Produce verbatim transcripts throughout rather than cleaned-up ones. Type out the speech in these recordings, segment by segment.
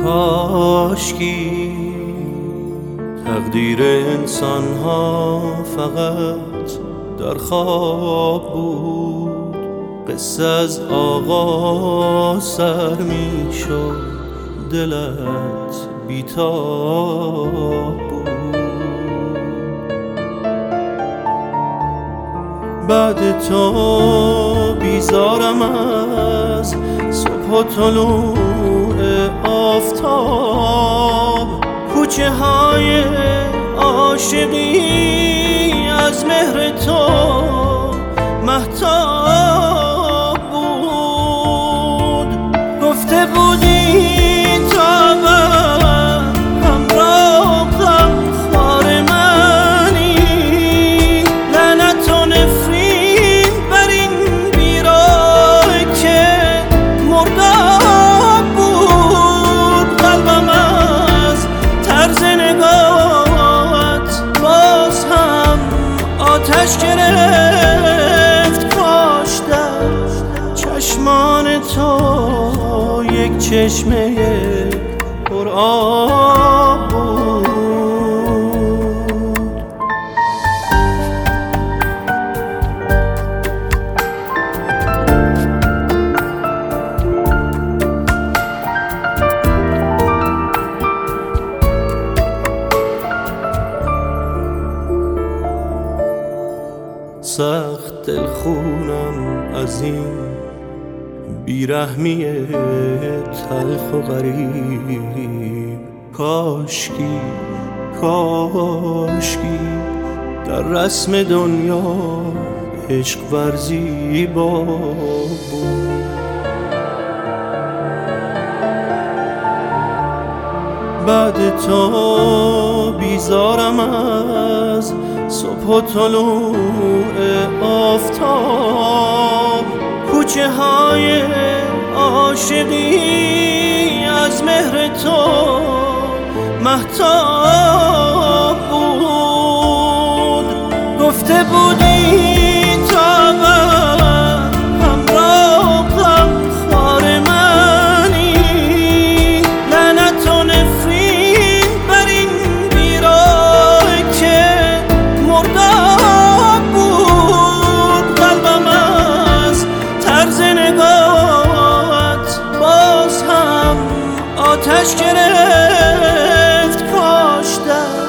کاشکی تقدیر انسان ها فقط در خواب بود، قصه از آغاز سر می شد، دلت بیتاب بود. بعد تو بیزارم از صبح و طلوع آفتاب، کوچه های عاشقی از مهر تو مهتاب بود. گفته بودی تا من همراه غمخوار منی، لعنت و نفرین بر این بیراه که مرداب بود. قلبم از طرز نگاهت باز هم آتش گرفت، کاش در چشمان تو یک چشمه پر آب بود. سخت دلخونم از این بیرحمی تلخ و غریب، کاشکی کاشکی در رسم دنیا عشق ورزی بود. بعد تو بیزارم از صبح و طلوع آفتاب، کوچه های عاشقی از مهر تو مهتاب بود. گفته بودی تا من همراه غمخوار منی، لعنت و نفرین بر این بیراه که مرداب بود. قلبم از طرز نگاهت باز هم آتش گرفت، کاش در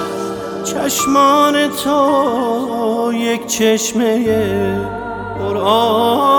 چشمان تو یک چشمه پر آب